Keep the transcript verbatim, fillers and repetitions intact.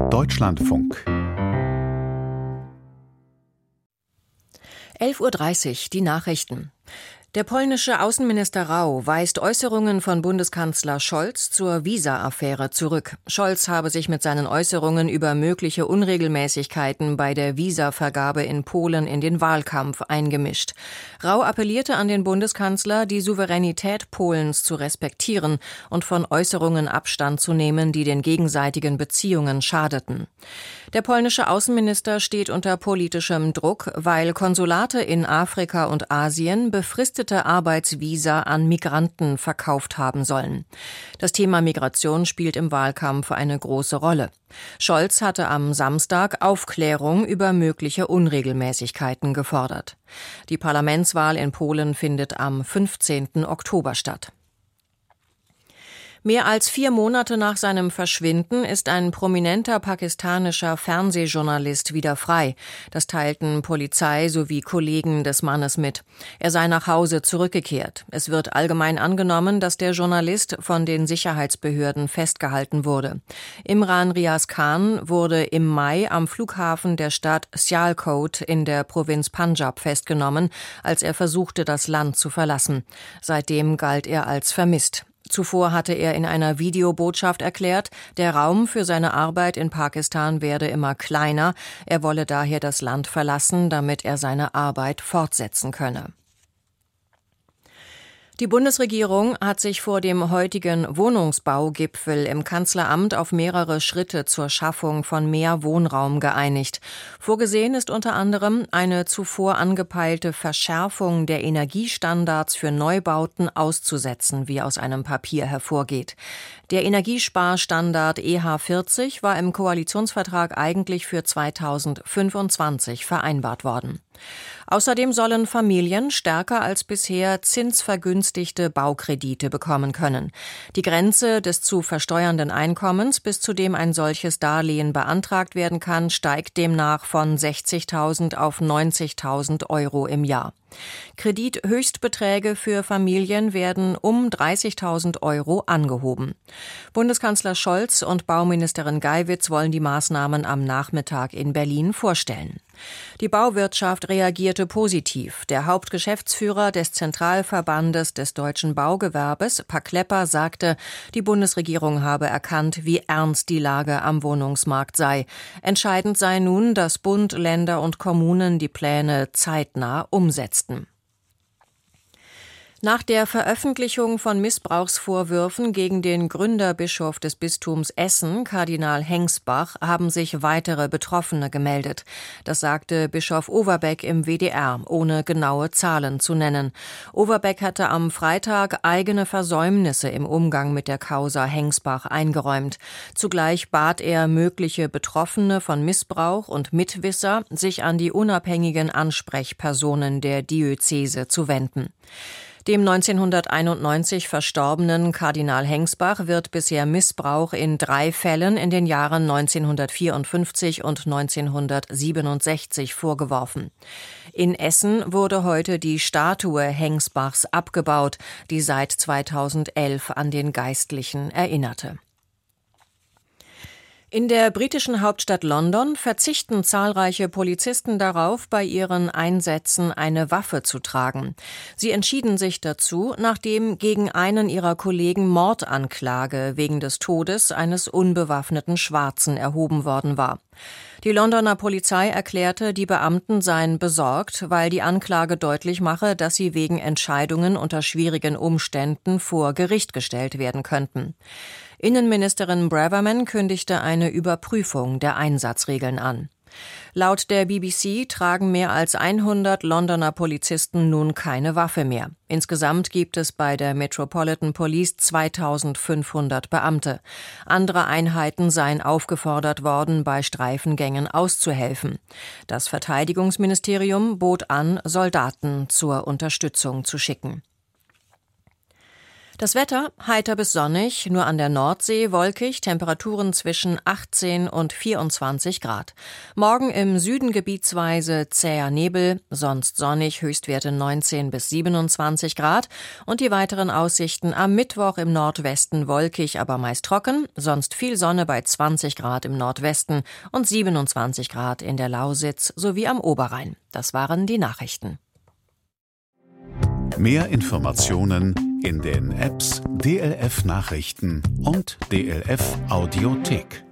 Deutschlandfunk. elf Uhr dreißig, die Nachrichten. Der polnische Außenminister Rau weist Äußerungen von Bundeskanzler Scholz zur Visa-Affäre zurück. Scholz habe sich mit seinen Äußerungen über mögliche Unregelmäßigkeiten bei der Visavergabe in Polen in den Wahlkampf eingemischt. Rau appellierte an den Bundeskanzler, die Souveränität Polens zu respektieren und von Äußerungen Abstand zu nehmen, die den gegenseitigen Beziehungen schadeten. Der polnische Außenminister steht unter politischem Druck, weil Konsulate in Afrika und Asien befristete Arbeitsvisa an Migranten verkauft haben sollen. Das Thema Migration spielt im Wahlkampf eine große Rolle. Scholz hatte am Samstag Aufklärung über mögliche Unregelmäßigkeiten gefordert. Die Parlamentswahl in Polen findet am fünfzehnten Oktober statt. Mehr als vier Monate nach seinem Verschwinden ist ein prominenter pakistanischer Fernsehjournalist wieder frei. Das teilten Polizei sowie Kollegen des Mannes mit. Er sei nach Hause zurückgekehrt. Es wird allgemein angenommen, dass der Journalist von den Sicherheitsbehörden festgehalten wurde. Imran Riaz Khan wurde im Mai am Flughafen der Stadt Sialkot in der Provinz Punjab festgenommen, als er versuchte, das Land zu verlassen. Seitdem galt er als vermisst. Zuvor hatte er in einer Videobotschaft erklärt, der Raum für seine Arbeit in Pakistan werde immer kleiner, er wolle daher das Land verlassen, damit er seine Arbeit fortsetzen könne. Die Bundesregierung hat sich vor dem heutigen Wohnungsbaugipfel im Kanzleramt auf mehrere Schritte zur Schaffung von mehr Wohnraum geeinigt. Vorgesehen ist unter anderem eine zuvor angepeilte Verschärfung der Energiestandards für Neubauten auszusetzen, wie aus einem Papier hervorgeht. Der Energiesparstandard E H vierzig war im Koalitionsvertrag eigentlich für zweitausendfünfundzwanzig vereinbart worden. Außerdem sollen Familien stärker als bisher zinsvergünstigte Baukredite bekommen können. Die Grenze des zu versteuernden Einkommens, bis zu dem ein solches Darlehen beantragt werden kann, steigt demnach von sechzigtausend auf neunzigtausend Euro im Jahr. Kredithöchstbeträge für Familien werden um dreißigtausend Euro angehoben. Bundeskanzler Scholz und Bauministerin Geiwitz wollen die Maßnahmen am Nachmittag in Berlin vorstellen. Die Bauwirtschaft reagierte positiv. Der Hauptgeschäftsführer des Zentralverbandes des deutschen Baugewerbes, Pak Klepper, sagte, die Bundesregierung habe erkannt, wie ernst die Lage am Wohnungsmarkt sei. Entscheidend sei nun, dass Bund, Länder und Kommunen die Pläne zeitnah umsetzten. Nach der Veröffentlichung von Missbrauchsvorwürfen gegen den Gründerbischof des Bistums Essen, Kardinal Hengsbach, haben sich weitere Betroffene gemeldet. Das sagte Bischof Overbeck im W D R, ohne genaue Zahlen zu nennen. Overbeck hatte am Freitag eigene Versäumnisse im Umgang mit der Causa Hengsbach eingeräumt. Zugleich bat er mögliche Betroffene von Missbrauch und Mitwisser, sich an die unabhängigen Ansprechpersonen der Diözese zu wenden. Dem neunzehnhunderteinundneunzig verstorbenen Kardinal Hengsbach wird bisher Missbrauch in drei Fällen in den Jahren neunzehnhundertvierundfünfzig und neunzehnhundertsiebenundsechzig vorgeworfen. In Essen wurde heute die Statue Hengsbachs abgebaut, die seit zweitausendelf an den Geistlichen erinnerte. In der britischen Hauptstadt London verzichten zahlreiche Polizisten darauf, bei ihren Einsätzen eine Waffe zu tragen. Sie entschieden sich dazu, nachdem gegen einen ihrer Kollegen Mordanklage wegen des Todes eines unbewaffneten Schwarzen erhoben worden war. Die Londoner Polizei erklärte, die Beamten seien besorgt, weil die Anklage deutlich mache, dass sie wegen Entscheidungen unter schwierigen Umständen vor Gericht gestellt werden könnten. Innenministerin Braverman kündigte eine Überprüfung der Einsatzregeln an. Laut der B B C tragen mehr als hundert Londoner Polizisten nun keine Waffe mehr. Insgesamt gibt es bei der Metropolitan Police zweitausendfünfhundert Beamte. Andere Einheiten seien aufgefordert worden, bei Streifengängen auszuhelfen. Das Verteidigungsministerium bot an, Soldaten zur Unterstützung zu schicken. Das Wetter heiter bis sonnig, nur an der Nordsee wolkig, Temperaturen zwischen achtzehn und vierundzwanzig Grad. Morgen im Süden gebietsweise zäher Nebel, sonst sonnig, Höchstwerte neunzehn bis siebenundzwanzig Grad. Und die weiteren Aussichten: am Mittwoch im Nordwesten wolkig, aber meist trocken, sonst viel Sonne bei zwanzig Grad im Nordwesten und siebenundzwanzig Grad in der Lausitz sowie am Oberrhein. Das waren die Nachrichten. Mehr Informationen in den Apps D L F Nachrichten und D L F Audiothek.